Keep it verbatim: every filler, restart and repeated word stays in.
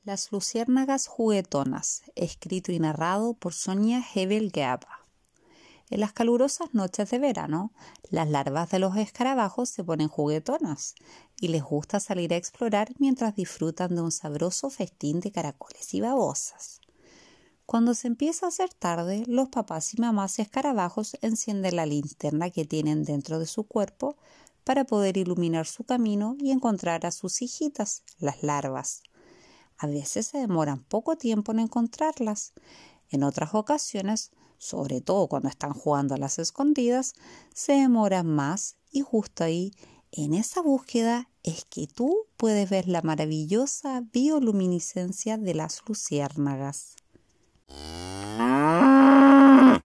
Las luciérnagas juguetonas, escrito y narrado por Sonia Hebel-Gaba. En las calurosas noches de verano, las larvas de los escarabajos se ponen juguetonas y les gusta salir a explorar mientras disfrutan de un sabroso festín de caracoles y babosas. Cuando se empieza a hacer tarde, los papás y mamás escarabajos encienden la linterna que tienen dentro de su cuerpo para poder iluminar su camino y encontrar a sus hijitas, las larvas. A veces se demoran poco tiempo en encontrarlas. En otras ocasiones, sobre todo cuando están jugando a las escondidas, se demoran más y justo ahí, en esa búsqueda, es que tú puedes ver la maravillosa bioluminiscencia de las luciérnagas.